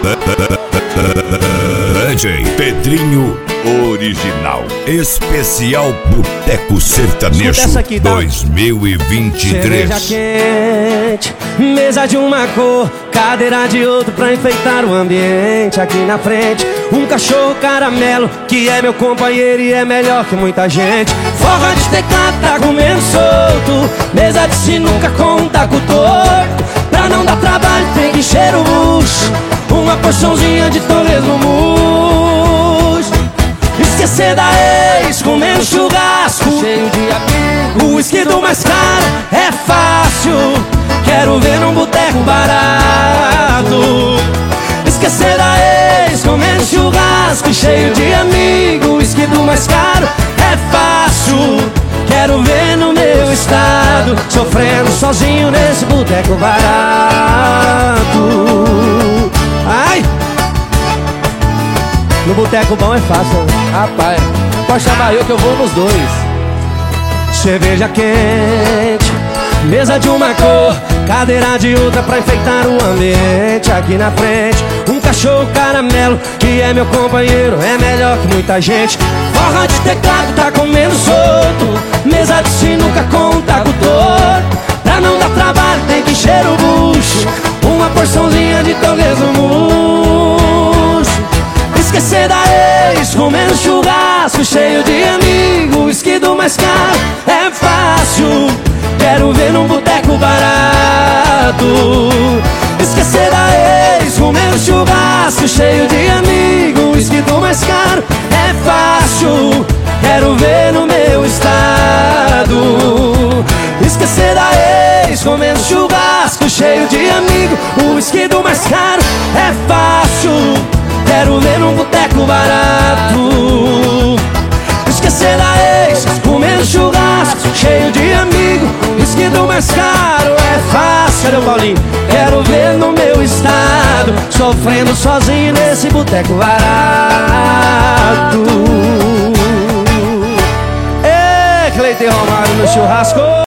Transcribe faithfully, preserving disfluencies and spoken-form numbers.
D J Pedrinho Original. Especial Boteco Sertanejo aqui, tá? dois mil e vinte e três. Cerveja quente, mesa de uma cor, cadeira de outro pra enfeitar o ambiente. Aqui na frente, um cachorro caramelo, que é meu companheiro e é melhor que muita gente. Forra de teclado, tá comendo solto, mesa de sinuca com um taco torto. Pra não dar trabalho tem que encher o bucho, uma porçãozinha de torresmo murcho. Esquecer da ex, comendo churrasco, cheio de amigos. O whisky do mais caro é fácil, quero ver num boteco barato. Esquecer da ex, comendo churrasco, cheio de amigos. O whisky do mais caro é fácil, quero ver no meu estado, sofrendo sozinho nesse boteco barato. Ai! No boteco bom é fácil. Rapaz, pode chamar eu que eu vou nos dois. Cerveja quente, mesa de uma cor, cadeira de outra pra enfeitar o ambiente. Aqui na frente, um cachorro caramelo, que é meu companheiro, é melhor que muita gente. Forra de teclado, tá comendo solto, mesa de sinuca com um taco torto. Pra não dar trabalho tem que encher o bucho, uma porçãozinha de torresmo murcho. Esquecer da ex, comendo churrasco, cheio de amigos. O whisky do mais caro é fácil, quero ver num boteco barato. Esquecer da ex, comendo churrasco, cheio de amigos. O whisky do mais caro é fácil, quero ver no meu estado. Esquecer da ex, comendo churrasco, cheio de amigos. O whisky do mais caro é fácil, quero ver num boteco barato. Esquecer da ex, comendo churrasco, cheio de amigos. Whisky do mais caro é fácil. Cadê o Paulinho? Quero ver no meu estado, sofrendo sozinho nesse boteco barato. Ei, Cleiton Romário no churrasco.